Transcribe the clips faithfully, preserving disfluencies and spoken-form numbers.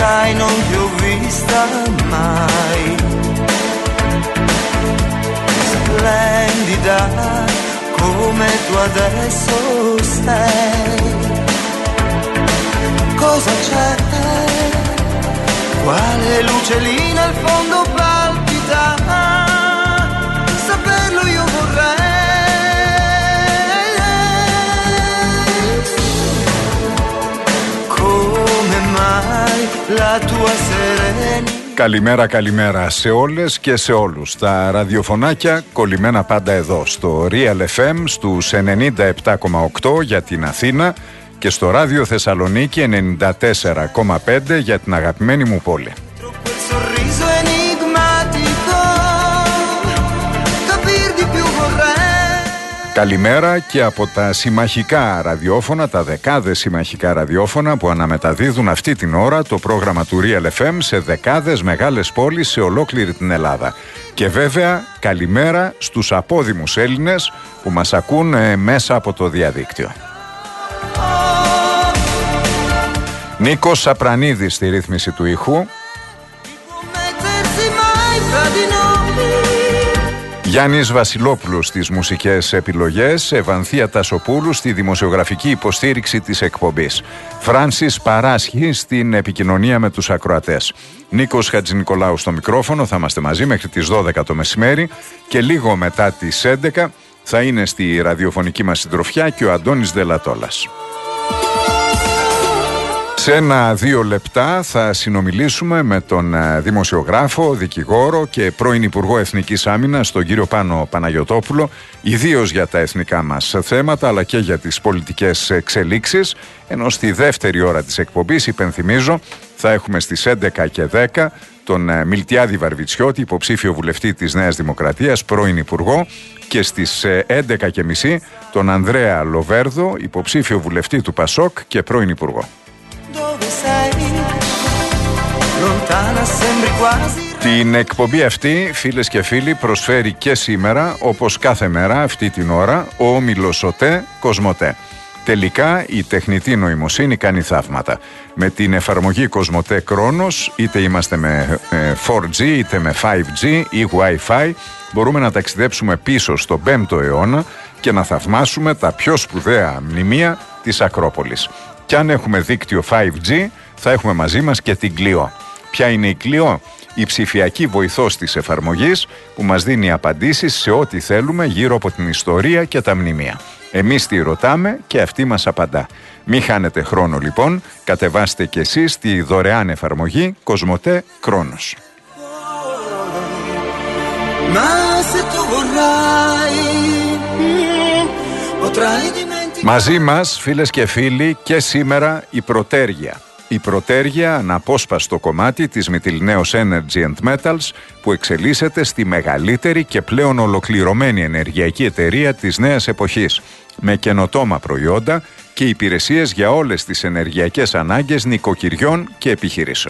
sai non ti ho vista mai, splendida come tu adesso sei. Cosa c'è? Quale luce lì nel fondo palpita? Saperlo io vorrei. Come mai la tua serenità. Καλημέρα, καλημέρα σε όλες και σε όλους. Τα ραδιοφωνάκια κολλημένα πάντα εδώ, στο Real εφ εμ στους ενενήντα επτά κόμμα οκτώ για την Αθήνα και στο Ράδιο Θεσσαλονίκη ενενήντα τέσσερα κόμμα πέντε για την αγαπημένη μου πόλη. Καλημέρα και από τα συμμαχικά ραδιόφωνα, τα δεκάδες συμμαχικά ραδιόφωνα που αναμεταδίδουν αυτή την ώρα το πρόγραμμα του Real εφ εμ σε δεκάδες μεγάλες πόλεις σε ολόκληρη την Ελλάδα. Και βέβαια καλημέρα στους απόδημους Έλληνες που μας ακούν ε, μέσα από το διαδίκτυο. Νίκος Σαπρανίδης στη ρύθμιση του ήχου. Γιάννης Βασιλόπουλος στις μουσικές επιλογές, Ευανθία Τασοπούλου στη δημοσιογραφική υποστήριξη της εκπομπής, Φράνσις Παράσχη στην επικοινωνία με τους ακροατές, Νίκος Χατζηνικολάου στο μικρόφωνο. Θα είμαστε μαζί μέχρι τις δώδεκα το μεσημέρι και λίγο μετά τις έντεκα θα είναι στη ραδιοφωνική μας συντροφιά και ο Αντώνης Δελατόλας. Σε ένα-δύο λεπτά θα συνομιλήσουμε με τον δημοσιογράφο, δικηγόρο και πρώην Υπουργό Εθνικής Άμυνας, τον κύριο Πάνο Παναγιωτόπουλο, ιδίως για τα εθνικά μας θέματα αλλά και για τις πολιτικές εξελίξεις, ενώ στη δεύτερη ώρα της εκπομπής, υπενθυμίζω, θα έχουμε στις έντεκα και δέκα τον Μιλτιάδη Βαρβιτσιώτη, υποψήφιο βουλευτή της Νέας Δημοκρατίας, πρώην Υπουργό, και στις έντεκα και μισή τον Ανδρέα Λοβέρδο, υποψήφιο βουλευτή του Πασόκ και πρώην Υπουργό. Την εκπομπή αυτή, φίλες και φίλοι, προσφέρει και σήμερα, όπως κάθε μέρα αυτή την ώρα, ο όμιλος ΟΤΕ Κοσμοτέ. Τελικά η τεχνητή νοημοσύνη κάνει θαύματα. Με την εφαρμογή Κοσμοτέ Κρόνος, είτε είμαστε με φορ τζι είτε με φάιβ τζι ή Wi-Fi, μπορούμε να ταξιδέψουμε πίσω στον πέμπτο αιώνα και να θαυμάσουμε τα πιο σπουδαία μνημεία της Ακρόπολης. Και αν έχουμε δίκτυο φάιβ τζι, θα έχουμε μαζί μας και την Κλειό. Ποια είναι η Κλειό? Η ψηφιακή βοηθός της εφαρμογής που μας δίνει απαντήσεις σε ό,τι θέλουμε γύρω από την ιστορία και τα μνημεία. Εμείς τη ρωτάμε και αυτή μας απαντά. Μην χάνετε χρόνο λοιπόν, κατεβάστε και εσείς τη δωρεάν εφαρμογή Κοσμοτέ Κρόνος. Μαζί μας, φίλες και φίλοι, και σήμερα η Πρωτέργεια. Η Πρωτέργεια, αναπόσπαστο κομμάτι της Mytilineos Energy and Metals, που εξελίσσεται στη μεγαλύτερη και πλέον ολοκληρωμένη ενεργειακή εταιρεία της νέας εποχής, με καινοτόμα προϊόντα και υπηρεσίες για όλες τις ενεργειακές ανάγκες νοικοκυριών και επιχειρήσεων.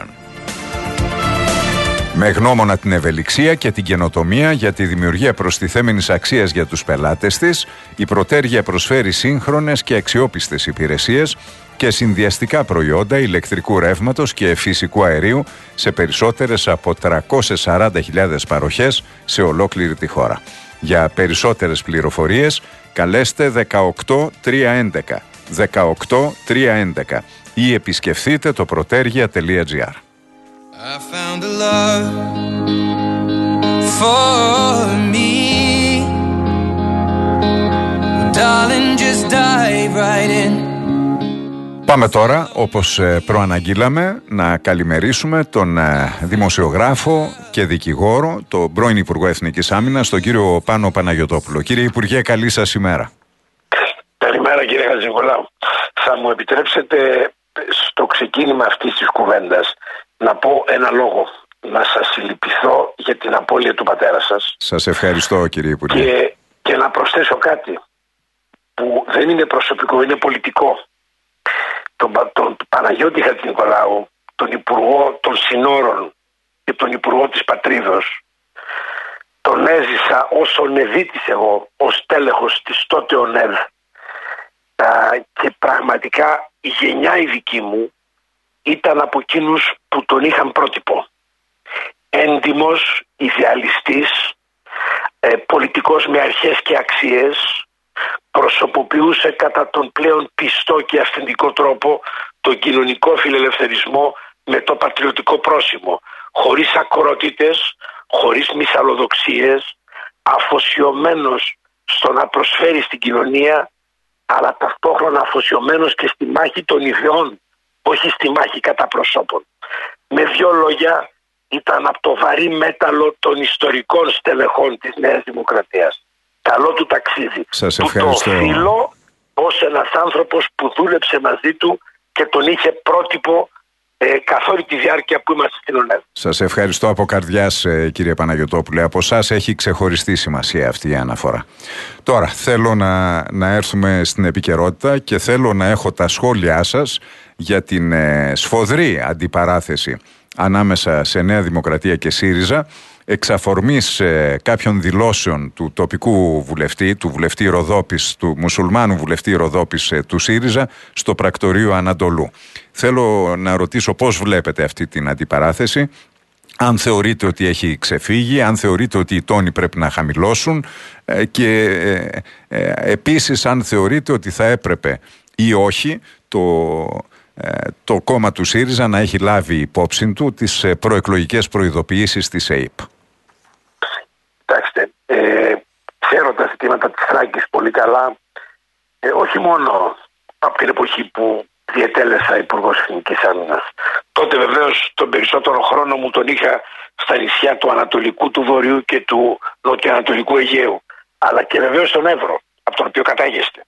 Με γνώμονα την ευελιξία και την καινοτομία για τη δημιουργία προστιθέμενης αξίας για τους πελάτες της, η Πρωτέργεια προσφέρει σύγχρονες και αξιόπιστες υπηρεσίες και συνδυαστικά προϊόντα ηλεκτρικού ρεύματος και φυσικού αερίου σε περισσότερες από τριακόσιες σαράντα χιλιάδες παροχές σε ολόκληρη τη χώρα. Για περισσότερες πληροφορίες καλέστε δεκαοκτώ τριακόσια έντεκα δεκαοκτώ τριακόσια έντεκα ή επισκεφθείτε το protergia τελεία τζι άρ. I found a love for me. Darling, just dive right in. Πάμε τώρα, όπως προαναγγείλαμε, να καλημερίσουμε τον δημοσιογράφο και δικηγόρο, τον πρώην Υπουργό Εθνικής Άμυνας, τον κύριο Πάνο Παναγιωτόπουλο. Κύριε Υπουργέ, καλή σας ημέρα. Καλημέρα κύριε Χατζηνικολάου. Θα μου επιτρέψετε στο ξεκίνημα αυτής της κουβέντας να πω ένα λόγο. Να σας συλληπιθώ για την απώλεια του πατέρα σας. Σας ευχαριστώ κύριε Υπουργέ. Και, και να προσθέσω κάτι που δεν είναι προσωπικό, είναι πολιτικό. Τον, τον, τον Παναγιώτη Χατζηνικολάου, τον Υπουργό των Συνόρων και τον Υπουργό της Πατρίδος, τον έζησα ως ονεδίτης εγώ, ως τέλεχος της τότε ΟΝΕΔ, και πραγματικά η γενιά η δική μου ήταν από εκείνους που τον είχαν πρότυπο. Έντιμος, ιδεαλιστής, ε, πολιτικός με αρχές και αξίες, προσωποποιούσε κατά τον πλέον πιστό και αυθεντικό τρόπο τον κοινωνικό φιλελευθερισμό με το πατριωτικό πρόσημο, χωρίς ακρότητες, χωρίς μυσαλλοδοξίες, αφοσιωμένος στο να προσφέρει στην κοινωνία, αλλά ταυτόχρονα αφοσιωμένος και στη μάχη των ιδεών, όχι στη μάχη κατά προσώπων. Με δύο λόγια, ήταν από το βαρύ μέταλλο των ιστορικών στελεχών της Νέας Δημοκρατίας. Καλό του ταξίδι. Σας του ευχαριστώ. το οφείλω ως ένας άνθρωπος που δούλεψε μαζί του και τον είχε πρότυπο ε, καθ' όλη τη διάρκεια που είμαστε στην ΟΝΕΔ. Σας ευχαριστώ από καρδιάς, ε, κύριε Παναγιωτόπουλε. Από εσάς έχει ξεχωριστή σημασία αυτή η αναφορά. Τώρα θέλω να, να έρθουμε στην επικαιρότητα και θέλω να έχω τα σχόλιά σας για την ε, σφοδρή αντιπαράθεση ανάμεσα σε Νέα Δημοκρατία και ΣΥΡΙΖΑ, εξ αφορμής ε, κάποιων δηλώσεων του τοπικού βουλευτή, του βουλευτή Ροδόπης, του μουσουλμάνου βουλευτή Ροδόπης ε, του ΣΥΡΙΖΑ στο πρακτορείο Ανατολού. Θέλω να ρωτήσω πώς βλέπετε αυτή την αντιπαράθεση, αν θεωρείτε ότι έχει ξεφύγει, αν θεωρείτε ότι οι τόνοι πρέπει να χαμηλώσουν ε, και ε, ε, επίσης αν θεωρείτε ότι θα έπρεπε ή όχι το... το κόμμα του ΣΥΡΙΖΑ να έχει λάβει υπόψη του τις προεκλογικές προειδοποιήσεις της ΕΕΠ. Κοιτάξτε, ε, ξέρω τα ζητήματα της Θράκης πολύ καλά, ε, όχι μόνο από την εποχή που διετέλεσα Υπουργός Εθνικής Άμυνας. Τότε βεβαίως τον περισσότερο χρόνο μου τον είχα στα νησιά του Ανατολικού, του Βορειού και του Νοτιοανατολικού Αιγαίου, αλλά και βεβαίως στον Εύρο, από τον οποίο κατάγεστε.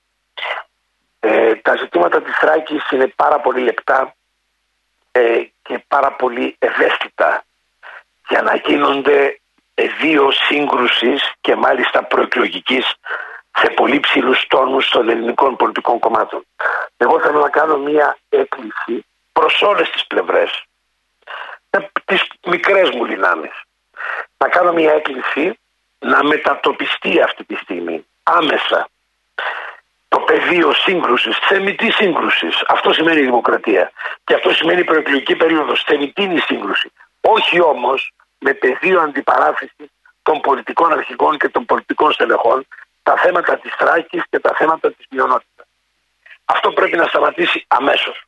Ε, τα ζητήματα της Θράκης είναι πάρα πολύ λεπτά ε, και πάρα πολύ ευαίσθητα για να γίνονται ε, δύο σύγκρουσεις και μάλιστα προεκλογικής σε πολύ ψηλούς τόνους των ελληνικών πολιτικών κομμάτων. Εγώ θέλω να κάνω μία έκκληση προς όλες τις πλευρές, ε, τις μικρές μου δυνάμεις. Να κάνω μία έκκληση να μετατοπιστεί αυτή τη στιγμή άμεσα το πεδίο σύγκρουσης, θεμιτή σύγκρουσης. Αυτό σημαίνει δημοκρατία. Και αυτό σημαίνει προεκλογική περίοδος, θεμιτή σύγκρουση. Όχι όμως με πεδίο αντιπαράθεσης των πολιτικών αρχηγών και των πολιτικών στελεχών τα θέματα της Θράκης και τα θέματα της μειονότητας. Αυτό πρέπει να σταματήσει αμέσως.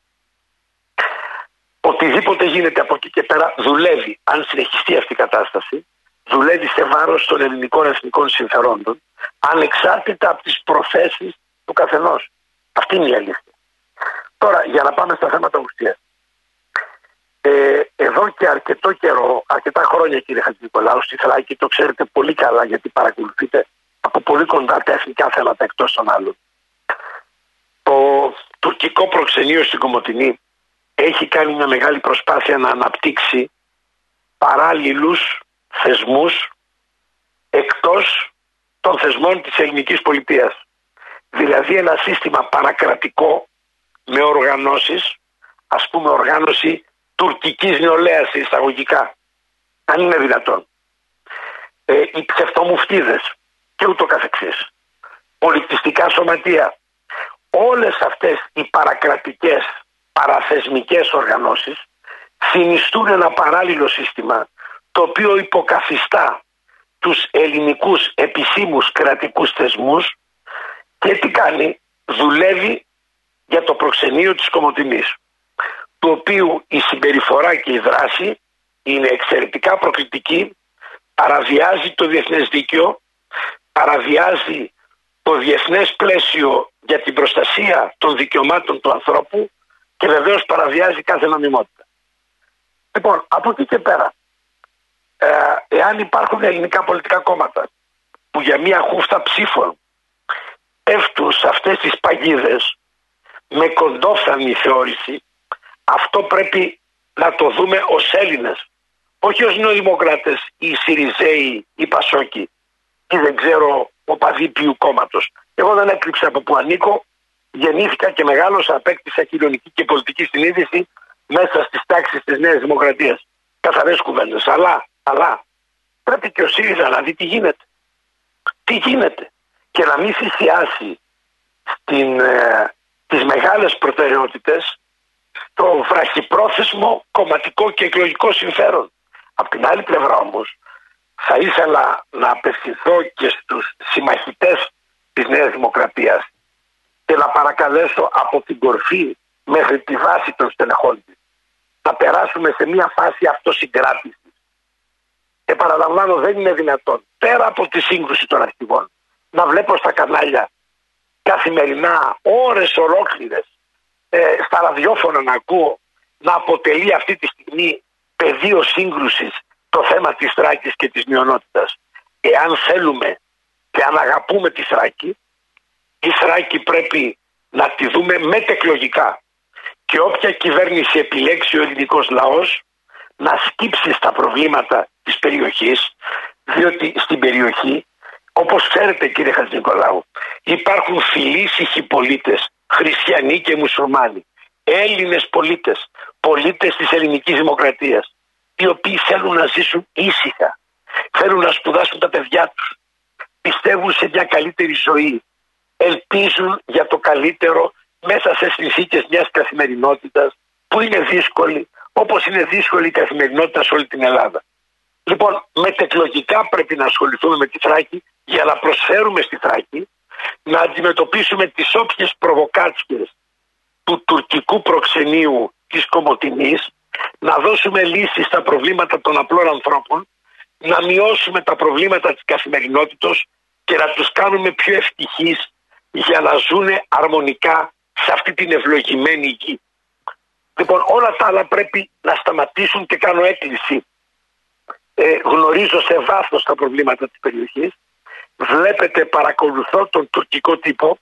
Οτιδήποτε γίνεται από εκεί και πέρα δουλεύει, αν συνεχιστεί αυτή η κατάσταση, δουλεύει σε βάρος των ελληνικών εθνικών συμφερόντων, ανεξάρτητα από τις προθέσεις του καθενός. Αυτή είναι η αλήθεια. Τώρα, για να πάμε στα θέματα ουσίας. Ε, εδώ και αρκετό καιρό, αρκετά χρόνια, κύριε Χατζηνικολάου, στη Θράκη, το ξέρετε πολύ καλά γιατί παρακολουθείτε από πολύ κοντά τα εθνικά θέματα εκτός των άλλων. Το τουρκικό προξενείο στην Κομοτηνή έχει κάνει μια μεγάλη προσπάθεια να αναπτύξει παράλληλους θεσμούς εκτός των θεσμών της ελληνικής πολιτείας. Δηλαδή ένα σύστημα παρακρατικό με οργανώσεις, ας πούμε οργάνωση τουρκικής νεολαίας εισαγωγικά, αν είναι δυνατόν. Ε, οι ψευτομουφτίδες και ούτω καθεξής. Πολιτιστικά σωματεία. Όλες αυτές οι παρακρατικές, παραθεσμικές οργανώσεις συνιστούν ένα παράλληλο σύστημα το οποίο υποκαθιστά τους ελληνικούς επισήμους κρατικούς θεσμούς και τι κάνει, δουλεύει για το προξενείο της Κομοτηνής, του οποίου η συμπεριφορά και η δράση είναι εξαιρετικά προκλητική, παραβιάζει το διεθνές δίκαιο, παραβιάζει το διεθνές πλαίσιο για την προστασία των δικαιωμάτων του ανθρώπου και βεβαίως παραβιάζει κάθε νομιμότητα. Λοιπόν, από εκεί και πέρα, ε, εάν υπάρχουν ελληνικά πολιτικά κόμματα που για μια χούφτα ψήφων πέφτουν σε αυτές τις παγίδες με κοντόφθαλμη θεώρηση, αυτό πρέπει να το δούμε ως Έλληνες, όχι ως νεοδημοκράτες ή Σιριζέοι ή Πασόκοι ή δεν ξέρω οπαδοί ποιου κόμματος. Εγώ δεν έκρυψα από που ανήκω, γεννήθηκα και μεγάλωσα, απέκτησα κοινωνική και πολιτική συνείδηση μέσα στις τάξεις της Νέας Δημοκρατίας. Καθαρές κουβέντες. Αλλά, αλλά πρέπει και ο ΣΥΡΙΖΑ να δει τι γίνεται. Τι γίνεται. Και να μην θυσιάσει στην, ε, τις μεγάλες προτεραιότητες το βραχυπρόθεσμο κομματικό και εκλογικό συμφέρον. Από την άλλη πλευρά όμως θα ήθελα να απευθυνθώ και στους συμμαχητές της Νέας Δημοκρατίας και να παρακαλέσω από την κορφή μέχρι τη βάση των στελεχών της να περάσουμε σε μια φάση αυτοσυγκράτησης. Επαναλαμβάνω, δεν είναι δυνατόν πέρα από τη σύγκρουση των αρχηγών να βλέπω στα κανάλια καθημερινά ώρες ολόκληρες ε, στα ραδιόφωνα να ακούω να αποτελεί αυτή τη στιγμή πεδίο σύγκρουσης το θέμα της Θράκης και της μειονότητας. Εάν θέλουμε και αν αγαπούμε τη Θράκη, η Θράκη πρέπει να τη δούμε μετεκλογικά και όποια κυβέρνηση επιλέξει ο ελληνικός λαός να σκύψει στα προβλήματα της περιοχής, διότι στην περιοχή, όπως ξέρετε κύριε Χατζηνικολάου, υπάρχουν φιλήσυχοι πολίτες, χριστιανοί και μουσουλμάνοι, Έλληνες πολίτες, πολίτες της ελληνικής δημοκρατίας, οι οποίοι θέλουν να ζήσουν ήσυχα, θέλουν να σπουδάσουν τα παιδιά τους, πιστεύουν σε μια καλύτερη ζωή, ελπίζουν για το καλύτερο μέσα σε συνθήκες μιας καθημερινότητας που είναι δύσκολη, όπως είναι δύσκολη η καθημερινότητα σε όλη την Ελλάδα. Λοιπόν, μετεκλογικά πρέπει να ασχοληθούμε με τη Θράκη για να προσφέρουμε στη Θράκη να αντιμετωπίσουμε τις όποιες προβοκάτσιες του τουρκικού προξενείου της Κομοτηνής, να δώσουμε λύσεις στα προβλήματα των απλών ανθρώπων, να μειώσουμε τα προβλήματα της καθημερινότητας και να τους κάνουμε πιο ευτυχείς για να ζουνε αρμονικά σε αυτή την ευλογημένη γη. Λοιπόν, όλα τα άλλα πρέπει να σταματήσουν και κάνω έκκληση. Ε, γνωρίζω σε βάθος τα προβλήματα της περιοχής. Βλέπετε, παρακολουθώ τον τουρκικό τύπο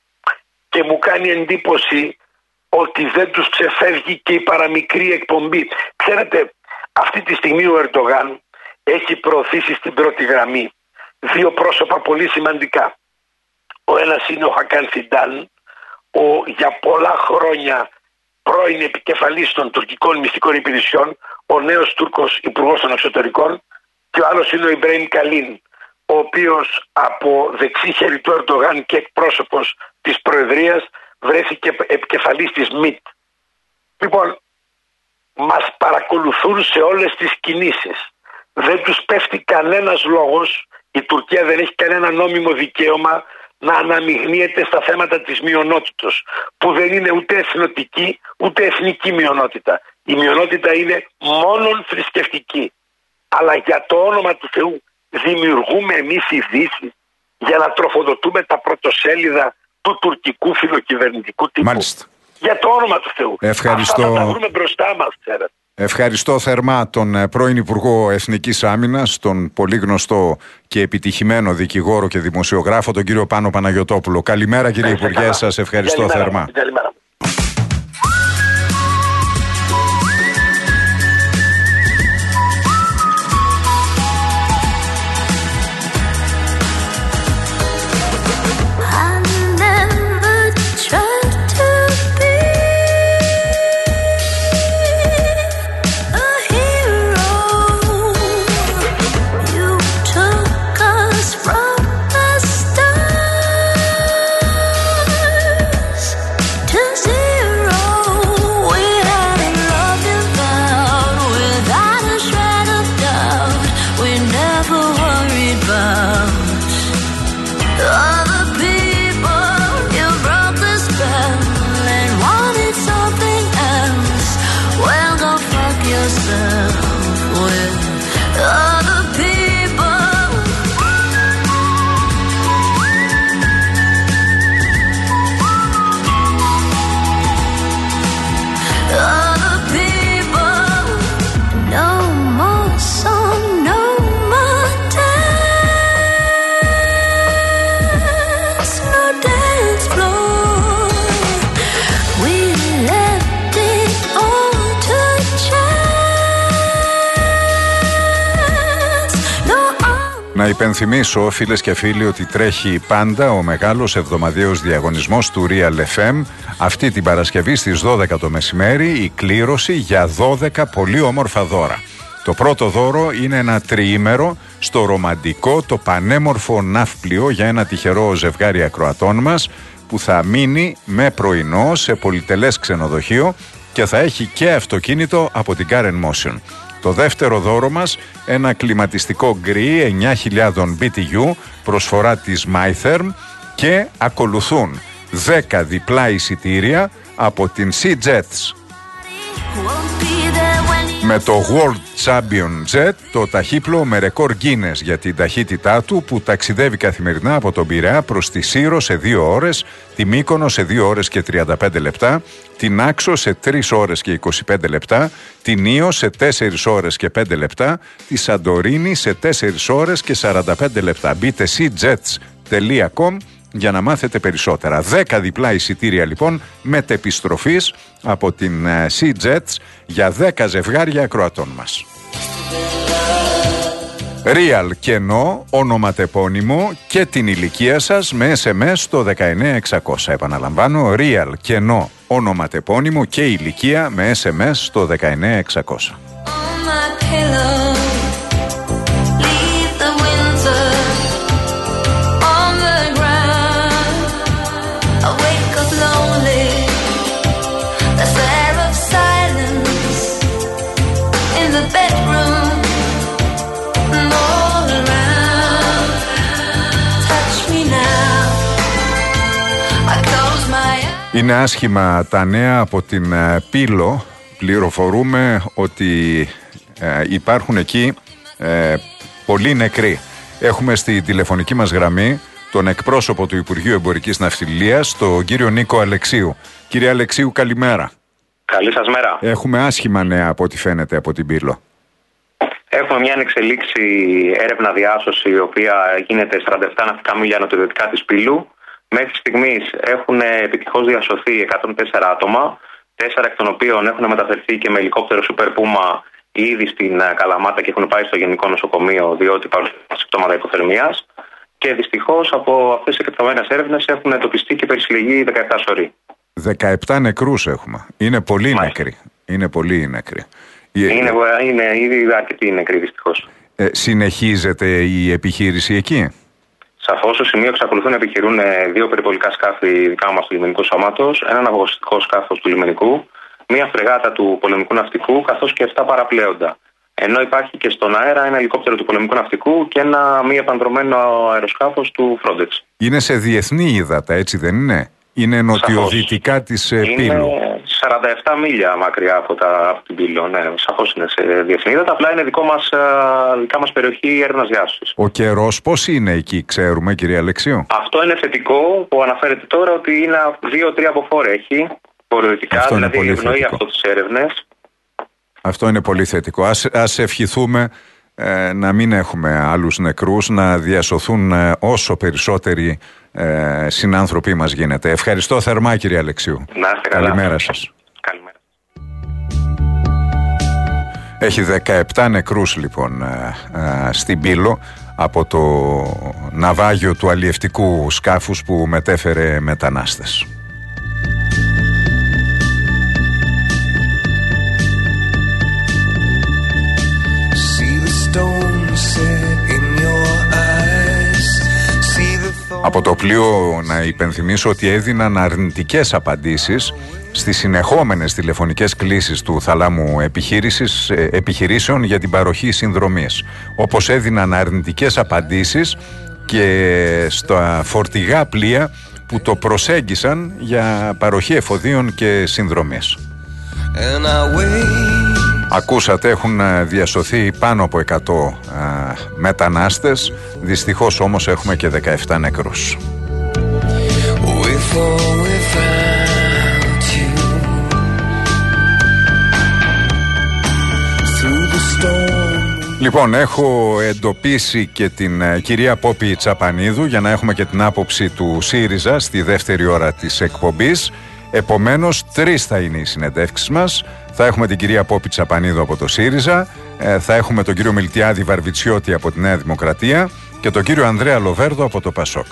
και μου κάνει εντύπωση ότι δεν τους ξεφεύγει και η παραμικρή εκπομπή. Ξέρετε, αυτή τη στιγμή ο Ερντογάν έχει προωθήσει στην πρώτη γραμμή δύο πρόσωπα πολύ σημαντικά. Ο ένας είναι ο Χακάν Φιντάν, ο για πολλά χρόνια πρώην επικεφαλής των τουρκικών μυστικών υπηρεσιών, ο νέος Τούρκος υπουργός των εξωτερικών, και ο άλλος είναι ο Ιμπραήμ Καλίν, ο οποίος από δεξί χέρι του Ερντογάν και εκπρόσωπος της Προεδρίας βρέθηκε επικεφαλής της ΜΙΤ. Λοιπόν, μας παρακολουθούν σε όλες τις κινήσεις. Δεν τους πέφτει κανένας λόγος, η Τουρκία δεν έχει κανένα νόμιμο δικαίωμα να αναμειγνύεται στα θέματα της μειονότητος, που δεν είναι ούτε εθνοτική ούτε εθνική μειονότητα. Η μειονότητα είναι μόνον θρησκευτική. Αλλά για το όνομα του Θεού δημιουργούμε εμείς ειδήσεις για να τροφοδοτούμε τα πρωτοσέλιδα του τουρκικού φιλοκυβερνητικού τύπου. Μάλιστα. Για το όνομα του Θεού. Ευχαριστώ. Αυτά να τα βρούμε μπροστά μας, ξέρετε. Ευχαριστώ θερμά τον πρώην Υπουργό Εθνικής Άμυνας, τον πολύ γνωστό και επιτυχημένο δικηγόρο και δημοσιογράφο, τον κύριο Πάνο Παναγιωτόπουλο. Καλημέρα κύριε Υπουργέ, σας ευχαριστώ Καλημέρα. θερμά. Καλημέρα. Να υπενθυμίσω, φίλες και φίλοι, ότι τρέχει πάντα ο μεγάλος εβδομαδιαίος διαγωνισμός του Real εφ εμ αυτή την Παρασκευή στις δώδεκα το μεσημέρι, η κλήρωση για δώδεκα πολύ όμορφα δώρα. Το πρώτο δώρο είναι ένα τριήμερο στο ρομαντικό, το πανέμορφο ναύπλιο για ένα τυχερό ζευγάρι ακροατών μας που θα μείνει με πρωινό σε πολυτελές ξενοδοχείο και θα έχει και αυτοκίνητο από την Car and Motion. Το δεύτερο δώρο μας, ένα κλιματιστικό γκρι εννιά χιλιάδες μπι τι γιου, προσφορά της MyTherm, και ακολουθούν δέκα διπλά εισιτήρια από την Sea-Jets με το World Champion Jet, το ταχύπλο με ρεκόρ Guinness για την ταχύτητά του, που ταξιδεύει καθημερινά από τον Πειραιά προς τη Σύρο σε δύο ώρες, τη Μύκονο σε δύο ώρες και τριάντα πέντε λεπτά, την Άξο σε τρεις ώρες και είκοσι πέντε λεπτά, την Ήο σε τέσσερις ώρες και πέντε λεπτά, τη Σαντορίνη σε τέσσερις ώρες και σαράντα πέντε λεπτά. Μπείτε sea-jets τελεία com για να μάθετε περισσότερα. δέκα διπλά εισιτήρια λοιπόν μετεπιστροφής από την Sea-Jets για δέκα ζευγάρια ακροατών μας. Real κενό, ονοματεπώνυμο και την ηλικία σας με ες εμ ες στο δεκαεννέα εξακόσια. Επαναλαμβάνω, Real κενό, ονοματεπώνυμο και ηλικία με ες εμ ες στο δεκαεννέα εξακόσια. Είναι άσχημα τα νέα από την uh, Πύλο. Πληροφορούμε ότι uh, υπάρχουν εκεί uh, πολλοί νεκροί. Έχουμε στη τηλεφωνική μας γραμμή τον εκπρόσωπο του Υπουργείου Εμπορικής Ναυτιλίας, τον κύριο Νίκο Αλεξίου. Κύριε Αλεξίου, καλημέρα. Καλή σας μέρα. Έχουμε άσχημα νέα από ό,τι φαίνεται από την Πύλο. Έχουμε μια ανεξελίξη έρευνα διάσωση, η οποία γίνεται σαράντα επτά ναυτικά μίλια νοτιοδυτικά της Πύλου. Μέχρι στιγμής έχουν επιτυχώς διασωθεί εκατόν τέσσερα άτομα, τέσσερα εκ των οποίων έχουν μεταφερθεί και με ελικόπτερο Super Puma ήδη στην Καλαμάτα και έχουν πάει στο Γενικό Νοσοκομείο, διότι παρουσιάζουν συμπτώματα υποθερμίας. Και δυστυχώς από αυτές τις εκτεταμένες έρευνες έχουν εντοπιστεί και περισυλλογή δεκαεπτά σωροί. δεκαεπτά νεκρούς έχουμε. Είναι πολύ νεκροί. Είναι πολύ νεκροί. Είναι, είναι ήδη αρκετοί νεκροί δυστυχώς. Ε, συνεχίζεται η επιχείρηση εκεί? Σαφώς, στο σημείο εξακολουθούν να επιχειρούν δύο περιπολικά σκάφη δικά μας του λιμενικού σώματος, ένα ναυαγωστικό σκάφος του λιμενικού, μία φρεγάτα του πολεμικού ναυτικού, καθώς και επτά παραπλέοντα. Ενώ υπάρχει και στον αέρα ένα ελικόπτερο του πολεμικού ναυτικού και ένα μη επανδρωμένο αεροσκάφος του Frontex. Είναι σε διεθνή ύδατα, έτσι δεν είναι? Είναι νοτιοδυτικά της Πύλου. Είναι σαράντα επτά μίλια μακριά από, τα, από την Πύλο. Ναι, σαφώς είναι σε διεθνή ύδατα. Απλά είναι δικό μας, δικά μας περιοχή έρευνας διάσωσης. Ο καιρός πώς είναι εκεί, ξέρουμε, κυρία Αλεξίου? Αυτό είναι θετικό που αναφέρεται τώρα, ότι είναι δύο τρία αποφόρε έχει βορειοδυτικά, δηλαδή ευνοεί αυτό τις έρευνες. Αυτό είναι πολύ θετικό. Ας, ας ευχηθούμε ε, να μην έχουμε άλλους νεκρούς, να διασωθούν ε, όσο περισσότεροι ε, συνάνθρωποι μας γίνεται. Ευχαριστώ θερμά, κύριε Αλεξίου. Να είστε καλά. Καλημέρα σας. Καλημέρα. Έχει δεκαεπτά νεκρούς λοιπόν ε, ε, στην Πύλο από το ναυάγιο του αλλιευτικού σκάφους που μετέφερε μετανάστες. Από το πλοίο να υπενθυμίσω ότι έδιναν αρνητικές απαντήσεις στις συνεχόμενες τηλεφωνικές κλήσεις του θαλάμου επιχείρησης, επιχειρήσεων για την παροχή συνδρομής. Όπως έδιναν αρνητικές απαντήσεις και στα φορτηγά πλοία που το προσέγγισαν για παροχή εφοδίων και συνδρομής. Ακούσατε, έχουν διασωθεί πάνω από εκατό α, μετανάστες. Δυστυχώς όμως έχουμε και δεκαεπτά νεκρούς. Λοιπόν, έχω εντοπίσει και την uh, κυρία Πόπη Τσαπανίδου για να έχουμε και την άποψη του ΣΥΡΙΖΑ στη δεύτερη ώρα της εκπομπής. Επομένως, τρεις θα είναι οι συνεντεύξεις μας. Θα έχουμε την κυρία Πόπη Τσαπανίδου από το ΣΥΡΙΖΑ, ε, θα έχουμε τον κύριο Μιλτιάδη Βαρβιτσιώτη από τη Νέα Δημοκρατία και τον κύριο Ανδρέα Λοβέρδο από το ΠΑΣΟΚ.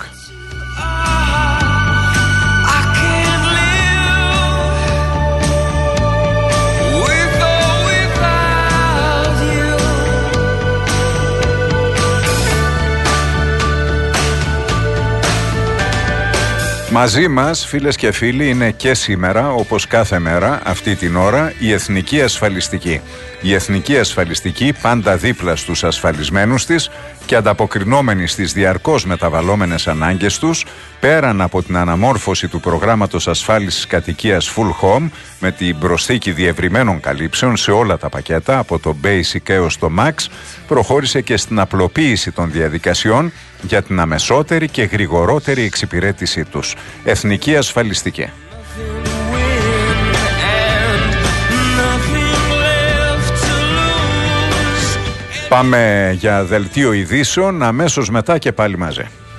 Μαζί μας, φίλες και φίλοι, είναι και σήμερα, όπως κάθε μέρα, αυτή την ώρα, η Εθνική Ασφαλιστική. Η Εθνική Ασφαλιστική, πάντα δίπλα στους ασφαλισμένους της και ανταποκρινόμενη στις διαρκώς μεταβαλλόμενες ανάγκες τους, πέραν από την αναμόρφωση του προγράμματος ασφάλισης κατοικίας Full Home, με την προσθήκη διευρυμένων καλύψεων σε όλα τα πακέτα, από το Basic έως το Max, προχώρησε και στην απλοποίηση των διαδικασιών για την αμεσότερη και γρηγορότερη εξυπηρέτησή τους. Εθνική Ασφαλιστική. Πάμε για δελτίο ειδήσεων, αμέσως μετά και πάλι μαζί.